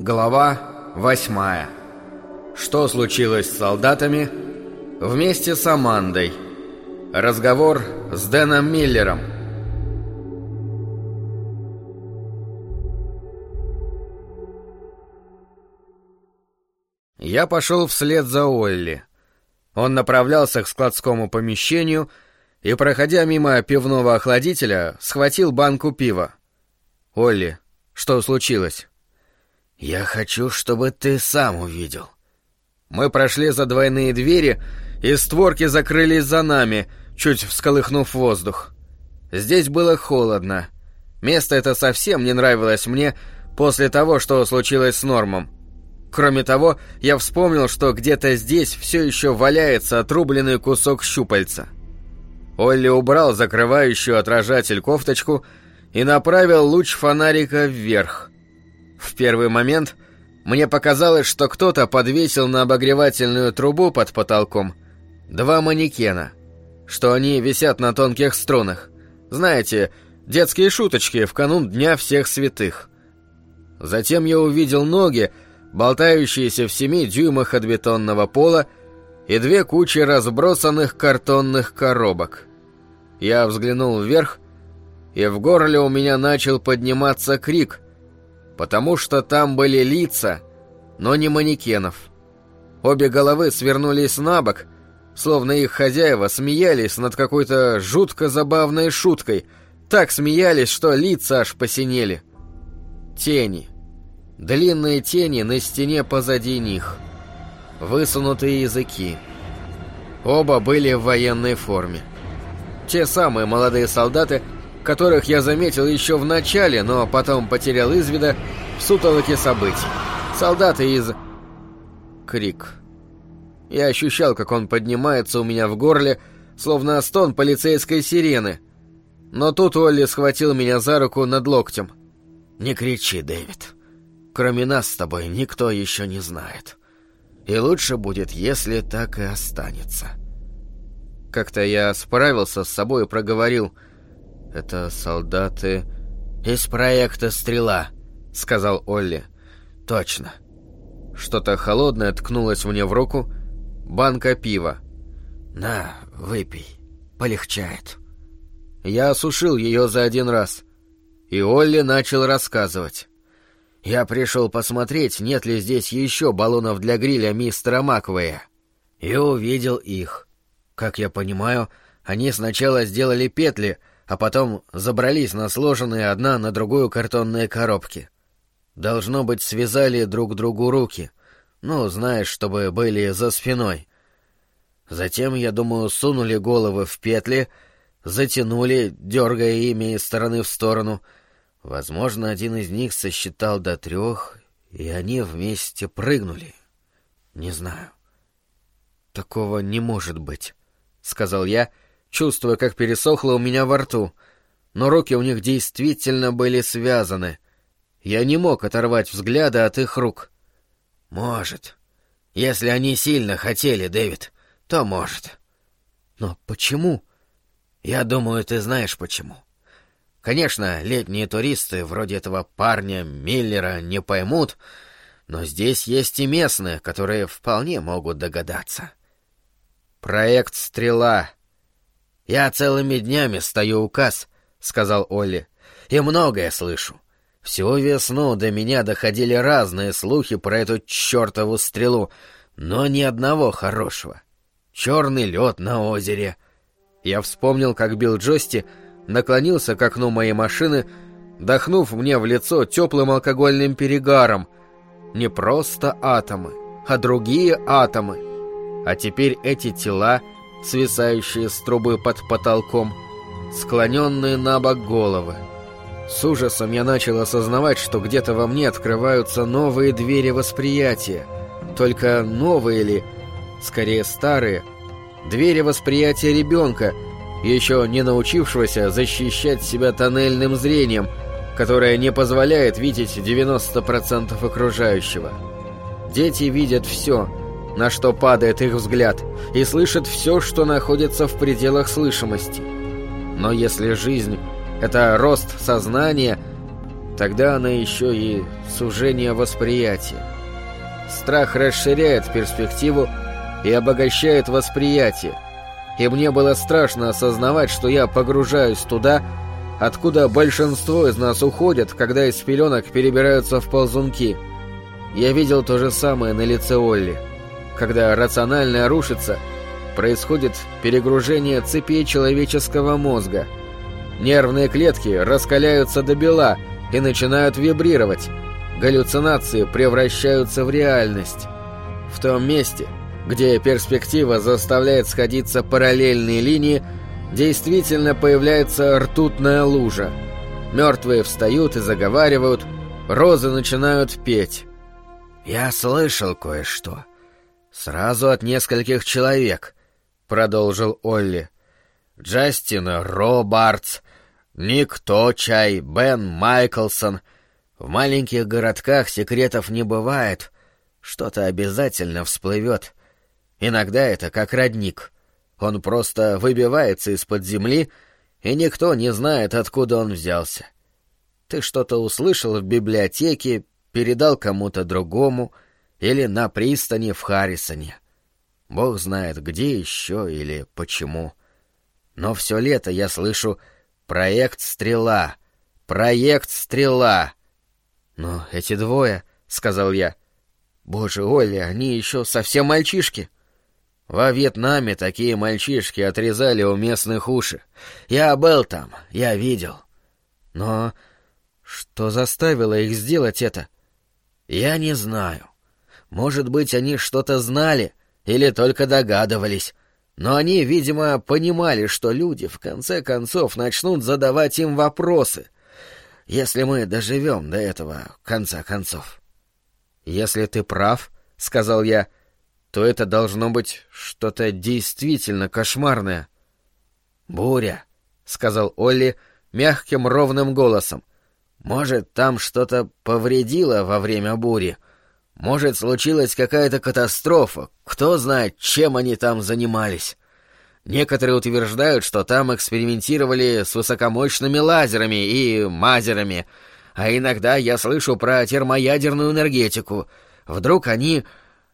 Глава 8. Что случилось с солдатами? Вместе с Амандой. Разговор с Дэном Миллером. Я пошел вслед за Олли. Он направлялся к складскому помещению и, проходя мимо пивного охладителя, схватил банку пива. «Олли, что случилось?» «Я хочу, чтобы ты сам увидел». Мы прошли за двойные двери, и створки закрылись за нами, чуть всколыхнув воздух. Здесь было холодно. Место это совсем не нравилось мне после того, что случилось с Нормом. Кроме того, я вспомнил, что где-то здесь все еще валяется отрубленный кусок щупальца. Олли убрал закрывающую отражатель кофточку и направил луч фонарика вверх. В первый момент мне показалось, что кто-то подвесил на обогревательную трубу под потолком два манекена, что они висят на тонких струнах. Знаете, детские шуточки в канун Дня всех святых. Затем я увидел ноги, болтающиеся в 7 дюймах от бетонного пола, и две кучи разбросанных картонных коробок. Я взглянул вверх, и в горле у меня начал подниматься крик, потому что там были лица, но не манекенов. Обе головы свернулись на бок, словно их хозяева смеялись над какой-то жутко забавной шуткой, так смеялись, что лица аж посинели. Тени. Длинные тени на стене позади них. Высунутые языки. Оба были в военной форме. Те самые молодые солдаты, которых я заметил еще в начале, но потом потерял из вида в сутолоке событий. Солдаты из... Крик. Я ощущал, как он поднимается у меня в горле, словно стон полицейской сирены. Но тут Олли схватил меня за руку над локтем. «Не кричи, Дэвид. Кроме нас с тобой никто еще не знает. И лучше будет, если так и останется». Как-то я справился с собой и проговорил: «Это солдаты...» «Из проекта «Стрела», — сказал Олли. «Точно». Что-то холодное ткнулось мне в руку. Банка пива. «На, выпей. Полегчает». Я осушил ее за один раз. И Олли начал рассказывать. «Я пришел посмотреть, нет ли здесь еще баллонов для гриля мистера Маквея. И увидел их. Как я понимаю, они сначала сделали петли, а потом забрались на сложенные одна на другую картонные коробки. Должно быть, связали друг другу руки. Ну, знаешь, чтобы были за спиной. Затем, я думаю, сунули головы в петли, затянули, дергая ими из стороны в сторону. Возможно, один из них сосчитал до 3, и они вместе прыгнули. Не знаю». «Такого не может быть», — сказал я, чувствуя, как пересохло у меня во рту. Но руки у них действительно были связаны. Я не мог оторвать взгляда от их рук. «Может. Если они сильно хотели, Дэвид, то может». «Но почему?» «Я думаю, ты знаешь почему. Конечно, летние туристы вроде этого парня Миллера не поймут, но здесь есть и местные, которые вполне могут догадаться». «Проект «Стрела». «Я целыми днями стою у касс», — сказал Олли, — «и многое слышу. Всю весну до меня доходили разные слухи про эту чертову стрелу, но ни одного хорошего. Черный лед на озере». Я вспомнил, как Билл Джости наклонился к окну моей машины, дохнув мне в лицо теплым алкогольным перегаром. Не просто атомы, а другие атомы. А теперь эти тела, свисающие с трубы под потолком, склоненные на бок головы. С ужасом я начал осознавать, что где-то во мне открываются новые двери восприятия. Только новые ли, скорее старые, двери восприятия ребенка, еще не научившегося защищать себя тоннельным зрением, которое не позволяет видеть 90% окружающего. Дети видят все, на что падает их взгляд, и слышат все, что находится в пределах слышимости. Но если жизнь — это рост сознания, тогда она еще и сужение восприятия. Страх расширяет перспективу и обогащает восприятие, и мне было страшно осознавать, что я погружаюсь туда, откуда большинство из нас уходят, когда из пеленок перебираются в ползунки. Я видел то же самое на лице Олли. Когда рациональное рушится, происходит перегружение цепей человеческого мозга. Нервные клетки раскаляются до бела и начинают вибрировать. Галлюцинации превращаются в реальность. В том месте, где перспектива заставляет сходиться параллельные линии, действительно появляется ртутная лужа. Мертвые встают и заговаривают, розы начинают петь. «Я слышал кое-что. Сразу от нескольких человек», — продолжил Олли. «Джастин Робартс, Ник Точай, Бен Майклсон. В маленьких городках секретов не бывает. Что-то обязательно всплывет. Иногда это как родник. Он просто выбивается из-под земли, и никто не знает, откуда он взялся. Ты что-то услышал в библиотеке, передал кому-то другому или на пристани в Харрисоне. Бог знает, где еще или почему. Но все лето я слышу «Проект Стрела! Проект Стрела!» «Но эти двое», — сказал я, — «боже, Олли, они еще совсем мальчишки». «Во Вьетнаме такие мальчишки отрезали у местных уши. Я был там, я видел». «Но что заставило их сделать это?» «Я не знаю. Может быть, они что-то знали или только догадывались. Но они, видимо, понимали, что люди, в конце концов, начнут задавать им вопросы, если мы доживем до этого, в конце концов». «Если ты прав, — сказал я, — то это должно быть что-то действительно кошмарное». «Буря», — сказал Олли мягким ровным голосом. «Может, там что-то повредило во время бури. Может, случилась какая-то катастрофа. Кто знает, чем они там занимались. Некоторые утверждают, что там экспериментировали с высокомощными лазерами и мазерами, а иногда я слышу про термоядерную энергетику. Вдруг они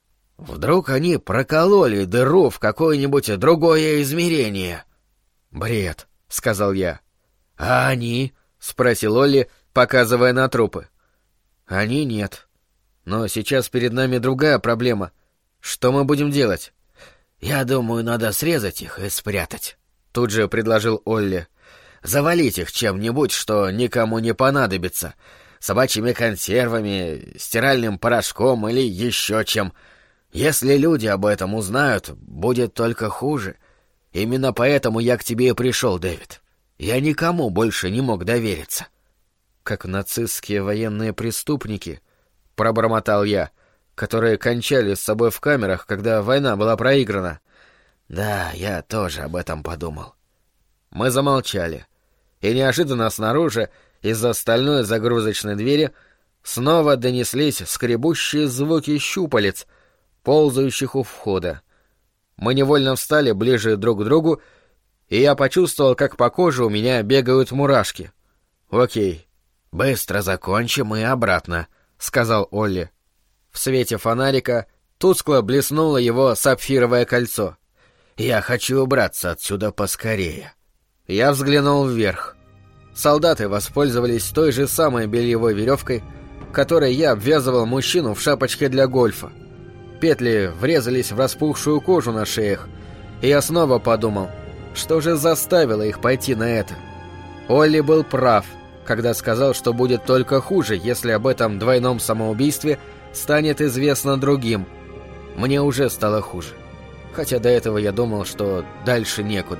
прокололи дыру в какое-нибудь другое измерение». «Бред», — сказал я. «А они?» — спросил Олли, показывая на трупы. «Они нет. Но сейчас перед нами другая проблема. Что мы будем делать?» «Я думаю, надо срезать их и спрятать», — тут же предложил Олли. «Завалить их чем-нибудь, что никому не понадобится. Собачьими консервами, стиральным порошком или еще чем. Если люди об этом узнают, будет только хуже. Именно поэтому я к тебе и пришел, Дэвид. Я никому больше не мог довериться». «Как нацистские военные преступники», — пробормотал я, которые кончали с собой в камерах, когда война была проиграна. «Да, я тоже об этом подумал». Мы замолчали, и неожиданно снаружи, из-за стальной загрузочной двери, снова донеслись скребущие звуки щупалец, ползающих у входа. Мы невольно встали ближе друг к другу, и я почувствовал, как по коже у меня бегают мурашки. «Окей, быстро закончим и обратно», — сказал Олли. В свете фонарика тускло блеснуло его сапфировое кольцо. «Я хочу убраться отсюда поскорее». Я взглянул вверх. Солдаты воспользовались той же самой бельевой веревкой, которой я обвязывал мужчину в шапочке для гольфа. Петли врезались в распухшую кожу на шеях, и я снова подумал, что же заставило их пойти на это. Олли был прав, когда сказал, что будет только хуже, если об этом двойном самоубийстве станет известно другим. Мне уже стало хуже, хотя до этого я думал, что дальше некуда.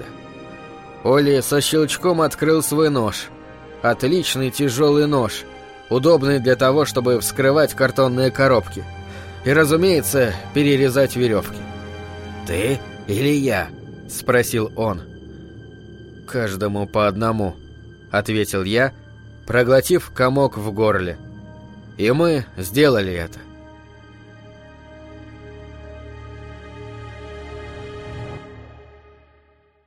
Олли со щелчком открыл свой нож. Отличный тяжелый нож, удобный для того, чтобы вскрывать картонные коробки. И, разумеется, перерезать веревки. «Ты или я?» — спросил он. «Каждому по одному», — ответил я, проглотив комок в горле. И мы сделали это.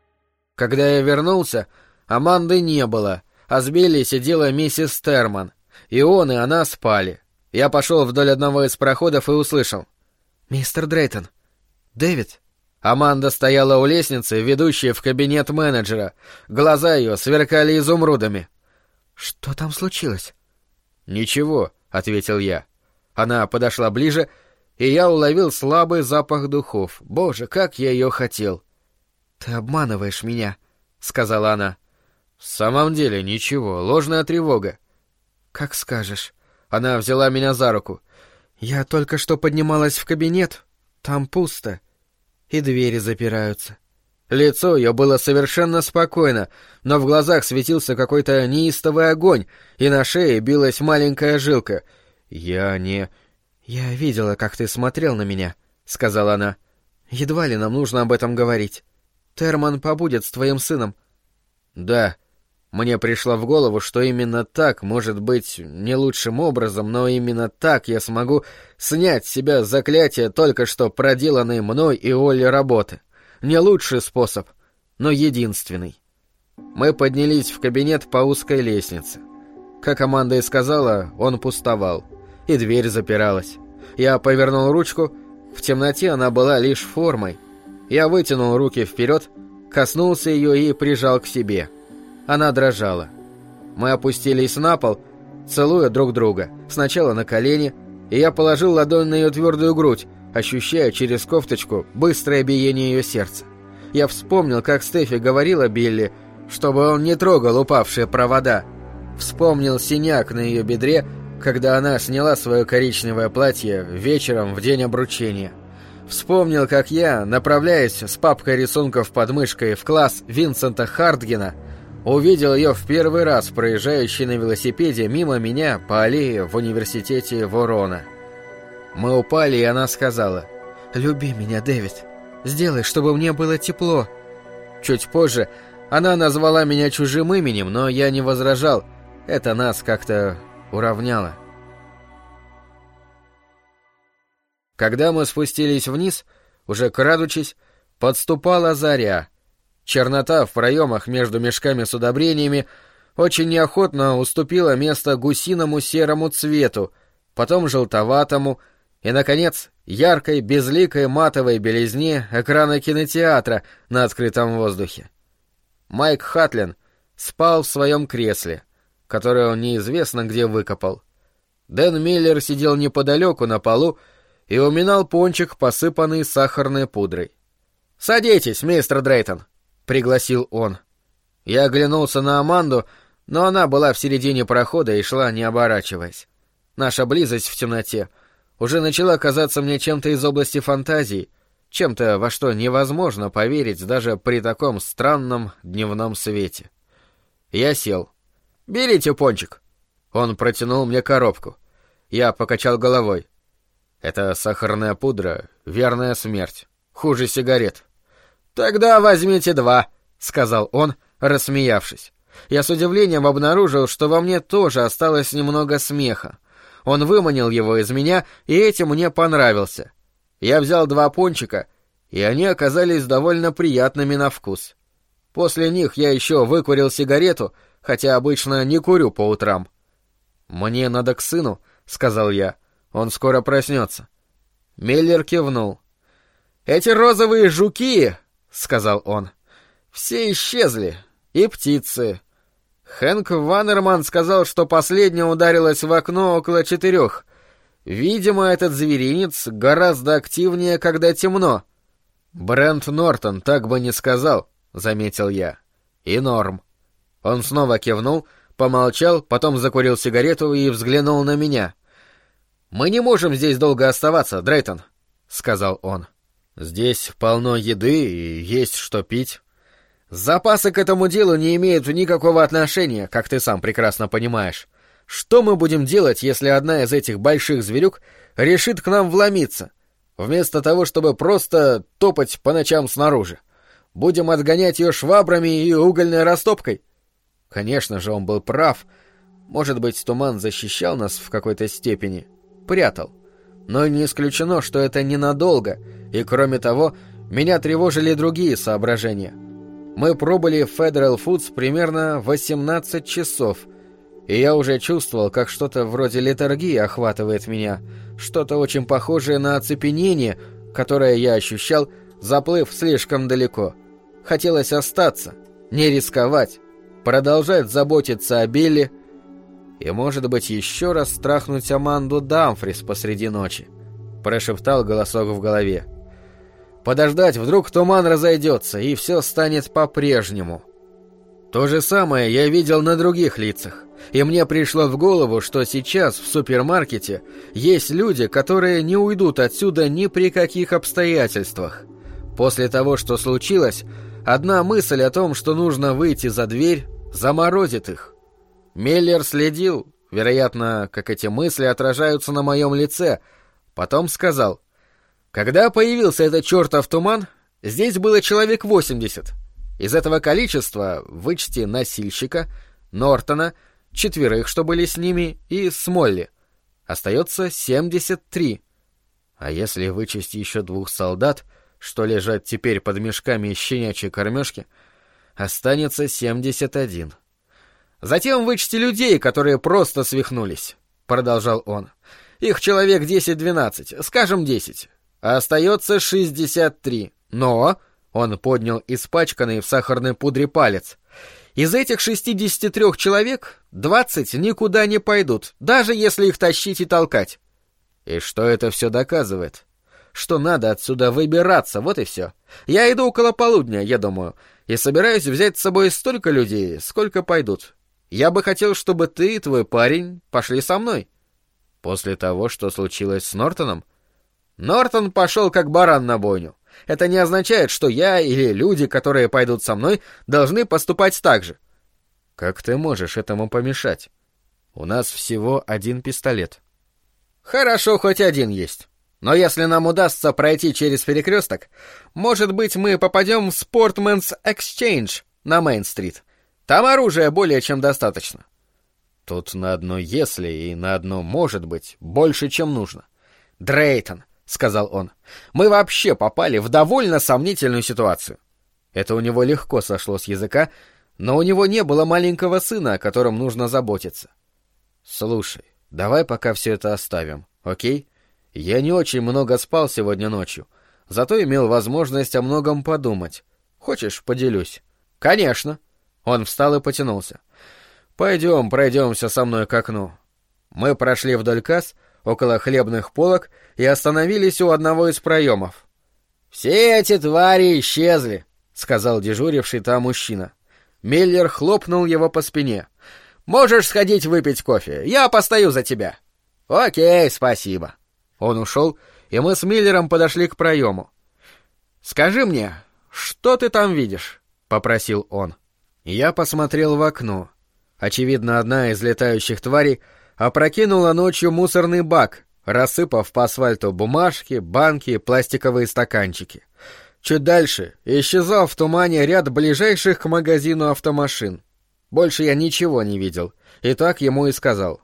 Когда я вернулся, Аманды не было, а с Билли сидела миссис Стерман. и он, и она спали. Я пошел вдоль одного из проходов и услышал: «Мистер Дрейтон! Дэвид!» Аманда стояла у лестницы, ведущей в кабинет менеджера. Глаза ее сверкали изумрудами. «Что там случилось?» «Ничего», — ответил я. Она подошла ближе, и я уловил слабый запах духов. Боже, как я ее хотел! «Ты обманываешь меня», — сказала она. «В самом деле ничего, ложная тревога». «Как скажешь». Она взяла меня за руку. «Я только что поднималась в кабинет. Там пусто. И двери запираются». Лицо ее было совершенно спокойно, но в глазах светился какой-то неистовый огонь, и на шее билась маленькая жилка. «Я видела, как ты смотрел на меня», — сказала она. «Едва ли нам нужно об этом говорить. Терман побудет с твоим сыном». «Да». Мне пришло в голову, что именно так, может быть, не лучшим образом, но именно так я смогу снять с себя заклятие только что проделанной мной и Олли работы. Не лучший способ, но единственный. Мы поднялись в кабинет по узкой лестнице. Как Аманда и сказала, он пустовал, и дверь запиралась. Я повернул ручку, в темноте она была лишь формой. Я вытянул руки вперед, коснулся ее и прижал к себе. Она дрожала. Мы опустились на пол, целуя друг друга, сначала на колени, и я положил ладонь на ее твердую грудь, ощущая через кофточку быстрое биение ее сердца. Я вспомнил, как Стефи говорила Билли, чтобы он не трогал упавшие провода. Вспомнил синяк на ее бедре, когда она сняла свое коричневое платье вечером в день обручения. Вспомнил, как я, направляясь с папкой рисунков под мышкой в класс Винсента Хартгена, увидел ее в первый раз, проезжающей на велосипеде мимо меня по аллее в университете Ворона. Мы упали, и она сказала: «Люби меня, Дэвид. Сделай, чтобы мне было тепло». Чуть позже она назвала меня чужим именем, но я не возражал. Это нас как-то уравняло. Когда мы спустились вниз, уже крадучись, подступала заря. Чернота в проемах между мешками с удобрениями очень неохотно уступила место гусиному серому цвету, потом желтоватому и, наконец, яркой безликой матовой белизне экрана кинотеатра на открытом воздухе. Майк Хатлин спал в своем кресле, которое он неизвестно где выкопал. Дэн Миллер сидел неподалеку на полу и уминал пончик, посыпанный сахарной пудрой. «Садитесь, мистер Дрейтон», — пригласил он. Я оглянулся на Аманду, но она была в середине прохода и шла, не оборачиваясь. Наша близость в темноте уже начала казаться мне чем-то из области фантазии, чем-то, во что невозможно поверить даже при таком странном дневном свете. Я сел. «Берите пончик». Он протянул мне коробку. Я покачал головой. «Это сахарная пудра, верная смерть. Хуже сигарет». «Тогда возьмите 2», — сказал он, рассмеявшись. Я с удивлением обнаружил, что во мне тоже осталось немного смеха. Он выманил его из меня, и этим мне понравился. Я взял 2 пончика, и они оказались довольно приятными на вкус. После них я еще выкурил сигарету, хотя обычно не курю по утрам. «Мне надо к сыну», — сказал я. «Он скоро проснется». Миллер кивнул. «Эти розовые жуки», — сказал он, — «все исчезли. И птицы. Хэнк Ваннерман сказал, что последняя ударилась в окно около 4. Видимо, этот зверинец гораздо активнее, когда темно». «Брент Нортон так бы не сказал», — заметил я. «И норм». Он снова кивнул, помолчал, потом закурил сигарету и взглянул на меня. «Мы не можем здесь долго оставаться, Дрейтон», — сказал он. «Здесь полно еды и есть что пить». «Запасы к этому делу не имеют никакого отношения, как ты сам прекрасно понимаешь. Что мы будем делать, если одна из этих больших зверюк решит к нам вломиться, вместо того, чтобы просто топать по ночам снаружи? Будем отгонять ее швабрами и угольной растопкой?» Конечно же, он был прав. Может быть, туман защищал нас в какой-то степени, прятал. Но не исключено, что это ненадолго, и, кроме того, меня тревожили другие соображения. Мы пробыли в Federal Foods примерно 18 часов, и я уже чувствовал, как что-то вроде летаргии охватывает меня, что-то очень похожее на оцепенение, которое я ощущал, заплыв слишком далеко. Хотелось остаться, не рисковать, продолжать заботиться о Билли и, может быть, еще раз страхнуть Аманду Дамфрис посреди ночи, прошептал голосок в голове. Подождать, вдруг туман разойдется, и все станет по-прежнему. То же самое я видел на других лицах, и мне пришло в голову, что сейчас в супермаркете есть люди, которые не уйдут отсюда ни при каких обстоятельствах. После того, что случилось, одна мысль о том, что нужно выйти за дверь, заморозит их. Миллер следил, вероятно, как эти мысли отражаются на моем лице, потом сказал: «Когда появился этот чертов туман, здесь было человек 80. Из этого количества вычти носильщика, Нортона, 4, что были с ними, и Смолли. Остается 73. А если вычесть еще 2 солдат, что лежат теперь под мешками щенячьей кормежки, останется 71. Затем вычти людей, которые просто свихнулись», — продолжал он. «Их человек 10-12, скажем 10. А остается 63. Но...» — он поднял испачканный в сахарной пудре палец. «Из этих 63 человек 20 никуда не пойдут, даже если их тащить и толкать». И что это все доказывает? Что надо отсюда выбираться, вот и все. Я иду около полудня, я думаю, и собираюсь взять с собой столько людей, сколько пойдут. Я бы хотел, чтобы ты и твой парень пошли со мной». «После того, что случилось с Нортоном?» «Нортон пошел как баран на бойню. Это не означает, что я или люди, которые пойдут со мной, должны поступать так же». «Как ты можешь этому помешать? У нас всего 1 пистолет». «Хорошо, хоть 1 есть. Но если нам удастся пройти через перекресток, может быть, мы попадем в Sportman's Exchange на Мейн-стрит. Там оружия более чем достаточно». «Тут на одно «если» и на одно «может быть» больше, чем нужно». «Дрейтон», — сказал он, — «мы вообще попали в довольно сомнительную ситуацию». Это у него легко сошло с языка, но у него не было маленького сына, о котором нужно заботиться. «Слушай, давай пока все это оставим, окей? Я не очень много спал сегодня ночью, зато имел возможность о многом подумать. Хочешь, поделюсь?» «Конечно». Он встал и потянулся. «Пойдем, пройдемся со мной к окну». Мы прошли вдоль касс, около хлебных полок, и остановились у одного из проемов. «Все эти твари исчезли», — сказал дежуривший там мужчина. Миллер хлопнул его по спине. «Можешь сходить выпить кофе, я постою за тебя». «Окей, спасибо». Он ушел, и мы с Миллером подошли к проему. «Скажи мне, что ты там видишь?» — попросил он. Я посмотрел в окно. Очевидно, одна из летающих тварей опрокинула ночью мусорный бак, рассыпав по асфальту бумажки, банки и пластиковые стаканчики. Чуть дальше исчезал в тумане ряд ближайших к магазину автомашин. Больше я ничего не видел, и так ему и сказал.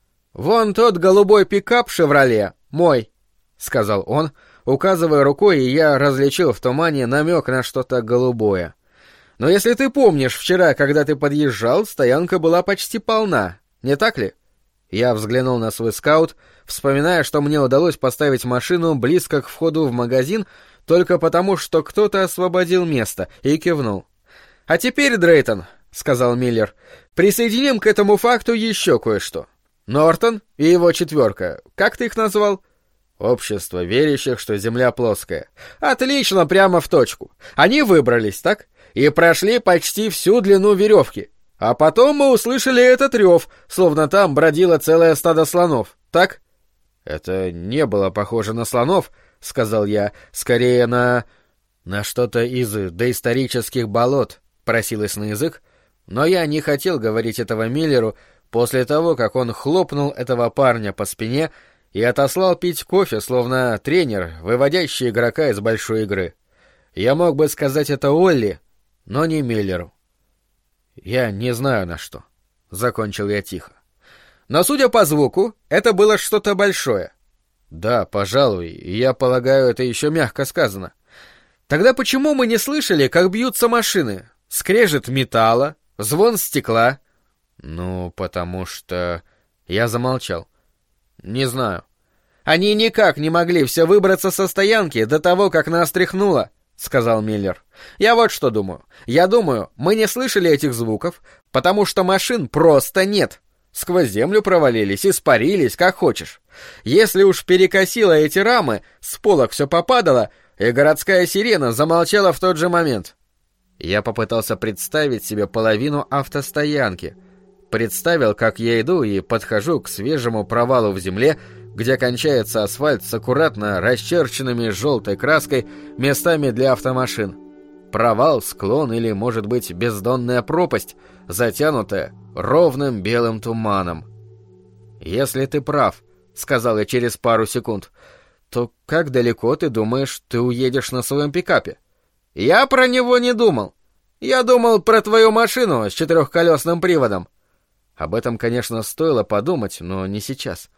«Вон тот голубой пикап «Шевроле» мой», — сказал он, указывая рукой, и я различил в тумане намек на что-то голубое. «Но если ты помнишь, вчера, когда ты подъезжал, стоянка была почти полна, не так ли?» Я взглянул на свой скаут, вспоминая, что мне удалось поставить машину близко к входу в магазин только потому, что кто-то освободил место, и кивнул. «А теперь, Дрейтон», — сказал Миллер, — «присоединим к этому факту еще кое-что. Нортон и его 4, как ты их назвал?» «Общество верящих, что Земля плоская». «Отлично, прямо в точку. Они выбрались, так? И прошли почти всю длину веревки. А потом мы услышали этот рев, словно там бродило целое стадо слонов, так?» «Это не было похоже на слонов», — сказал я, — «скорее на что-то из доисторических болот», — просилось на язык, но я не хотел говорить этого Миллеру после того, как он хлопнул этого парня по спине и отослал пить кофе, словно тренер, выводящий игрока из большой игры. Я мог бы сказать это Олли, но не Миллеру. «Я не знаю на что», — закончил я тихо. «Но, судя по звуку, это было что-то большое». «Да, пожалуй, я полагаю, это еще мягко сказано». «Тогда почему мы не слышали, как бьются машины? Скрежет металла, звон стекла?» Ну, потому что... Я замолчал. Не знаю. Они никак не могли все выбраться со стоянки до того, как нас тряхнуло, сказал Миллер. Я вот что думаю. Я думаю, мы не слышали этих звуков, потому что машин просто нет. Сквозь землю провалились, испарились, как хочешь. Если уж перекосило эти рамы, с полок все попадало, и городская сирена замолчала в тот же момент. Я попытался представить себе половину автостоянки. Представил, как я иду и подхожу к свежему провалу в земле, где кончается асфальт с аккуратно расчерченными желтой краской местами для автомашин. Провал, склон или, может быть, бездонная пропасть, затянутая ровным белым туманом. «Если ты прав», — сказал я через пару секунд, — «то как далеко, ты думаешь, ты уедешь на своем пикапе?» «Я про него не думал. Я думал про твою машину с 4-колесным приводом». Об этом, конечно, стоило подумать, но не сейчас.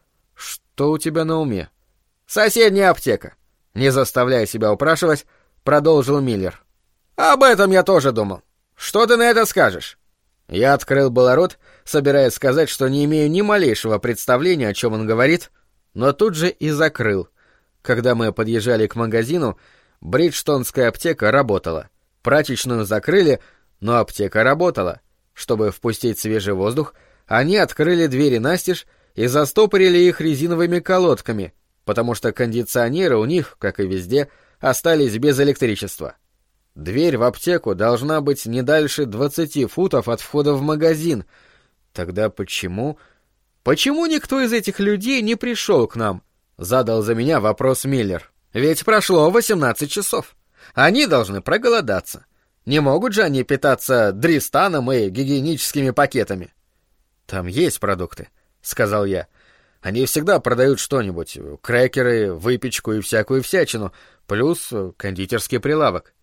«Что у тебя на уме?» «Соседняя аптека», — не заставляя себя упрашивать, продолжил Миллер. «Об этом я тоже думал. Что ты на это скажешь?» Я открыл было рот, собираясь сказать, что не имею ни малейшего представления, о чем он говорит, но тут же и закрыл. Когда мы подъезжали к магазину, бриджтонская аптека работала. Прачечную закрыли, но аптека работала. Чтобы впустить свежий воздух, они открыли двери настежь и застопорили их резиновыми колодками, потому что кондиционеры у них, как и везде, остались без электричества. Дверь в аптеку должна быть не дальше 20 футов от входа в магазин. Тогда почему... Почему никто из этих людей не пришел к нам? Задал за меня вопрос Миллер. Ведь прошло 18 часов. Они должны проголодаться. Не могут же они питаться дристаном и гигиеническими пакетами? Там есть продукты, сказал я. Они всегда продают что-нибудь, крекеры, выпечку и всякую всячину, плюс кондитерский прилавок.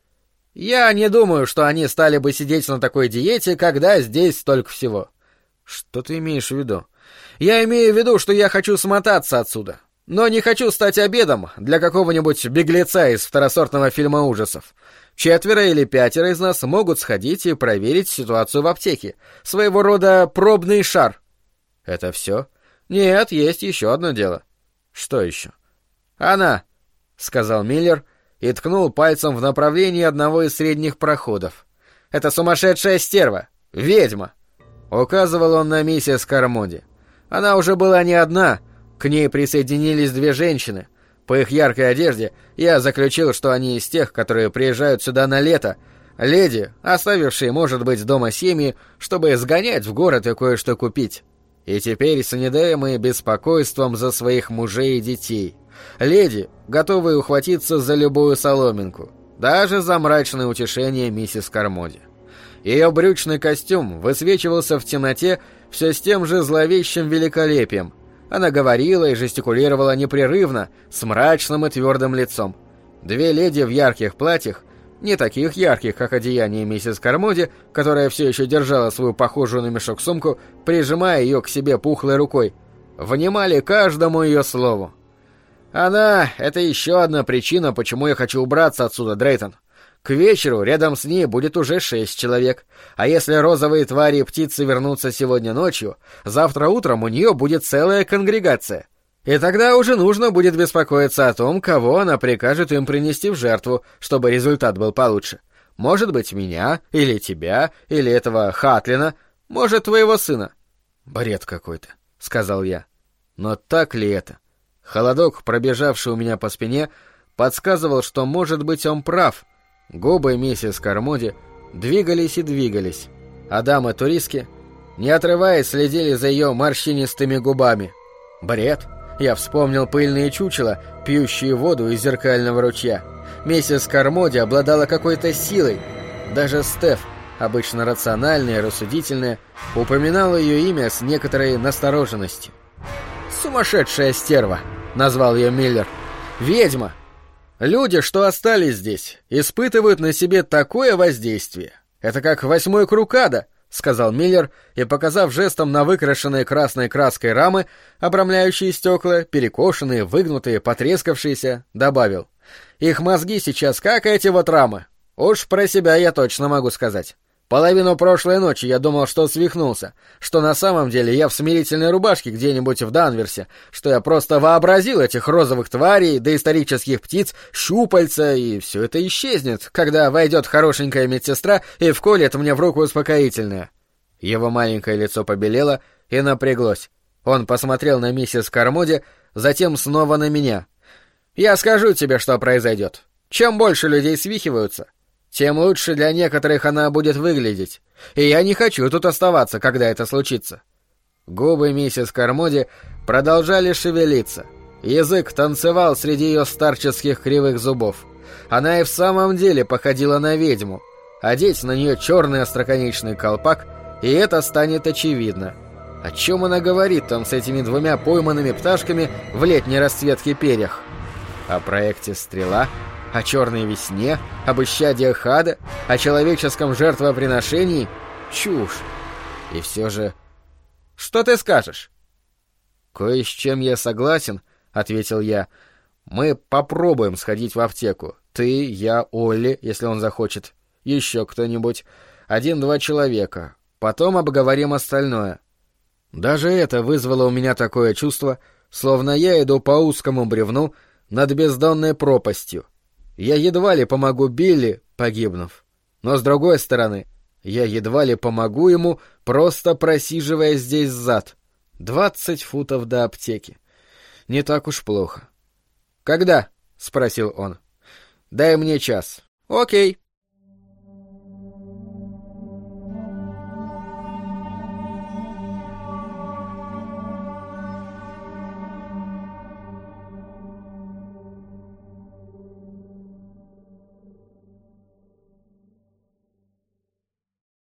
Я не думаю, что они стали бы сидеть на такой диете, когда здесь столько всего. Что ты имеешь в виду? Я имею в виду, что я хочу смотаться отсюда, но не хочу стать обедом для какого-нибудь беглеца из второсортного фильма ужасов. 4 или 5 из нас могут сходить и проверить ситуацию в аптеке. Своего рода пробный шар. Это все? Нет, есть еще одно дело. Что еще? Она, сказал Миллер и ткнул пальцем в направлении одного из средних проходов. Это сумасшедшая стерва, ведьма. Указывал он на миссис Кармоди. Она уже была не одна, к ней присоединились 2 женщины. По их яркой одежде я заключил, что они из тех, которые приезжают сюда на лето, леди, оставившие, может быть, дома семьи, чтобы сгонять в город и кое-что купить. И теперь с недоимым беспокойством за своих мужей и детей. Леди, готовые ухватиться за любую соломинку, даже за мрачное утешение миссис Кармоди. Ее брючный костюм высвечивался в темноте все с тем же зловещим великолепием. Она говорила и жестикулировала непрерывно, с мрачным и твердым лицом. 2 леди в ярких платьях, не таких ярких, как одеяние миссис Кармоди, которая все еще держала свою похожую на мешок сумку, прижимая ее к себе пухлой рукой, внимали каждому ее слову. Она — это еще одна причина, почему я хочу убраться отсюда, Дрейтон. К вечеру рядом с ней будет уже 6 человек, а если розовые твари и птицы вернутся сегодня ночью, завтра утром у нее будет целая конгрегация. И тогда уже нужно будет беспокоиться о том, кого она прикажет им принести в жертву, чтобы результат был получше. Может быть, меня, или тебя, или этого Хатлина, может, твоего сына. Бред какой-то, сказал я. Но так ли это? Холодок, пробежавший у меня по спине, подсказывал, что, может быть, он прав. Губы миссис Кармоди двигались и двигались, а дамы-туристки, не отрываясь, следили за ее морщинистыми губами. Бред. Я вспомнил пыльные чучела, пьющие воду из зеркального ручья. Миссис Кармоди обладала какой-то силой. Даже Стеф, обычно рациональная и рассудительная, упоминала ее имя с некоторой настороженностью. «Сумасшедшая стерва», — назвал ее Миллер. «Ведьма». Люди, что остались здесь, испытывают на себе такое воздействие. Это как 8-й круг ада, — сказал Миллер и, показав жестом на выкрашенные красной краской рамы, обрамляющие стекла, перекошенные, выгнутые, потрескавшиеся, добавил. Их мозги сейчас как эти вот рамы. Уж про себя я точно могу сказать. Половину прошлой ночи я думал, что свихнулся, что на самом деле я в смирительной рубашке где-нибудь в Данверсе, что я просто вообразил этих розовых тварей, доисторических птиц, щупальца, и все это исчезнет, когда войдет хорошенькая медсестра и вколет мне в руку успокоительное. Его маленькое лицо побелело и напряглось. Он посмотрел на миссис Кармоди, затем снова на меня. «Я скажу тебе, что произойдет. Чем больше людей свихиваются, тем лучше для некоторых она будет выглядеть. И я не хочу тут оставаться, когда это случится». Губы миссис Кармоди продолжали шевелиться. Язык танцевал среди ее старческих кривых зубов. Она и в самом деле походила на ведьму. Одеть на нее черный остроконечный колпак, и это станет очевидно. О чем она говорит там с этими двумя пойманными пташками в летней расцветке перьях? О проекте «Стрела», о черной весне, об исчадиях ада, о человеческом жертвоприношении? Чушь. И все же... Что ты скажешь? «Кое с чем я согласен», — ответил я. «Мы попробуем сходить в аптеку. Ты, я, Олли, если он захочет. Еще кто-нибудь. 1-2 человека. Потом обговорим остальное». Даже это вызвало у меня такое чувство, словно я иду по узкому бревну над бездонной пропастью. Я едва ли помогу Билли, погибнув. Но, с другой стороны, я едва ли помогу ему, просто просиживая здесь зад. 20 футов до аптеки. Не так уж плохо. «Когда?» — спросил он. «Дай мне час». «Окей».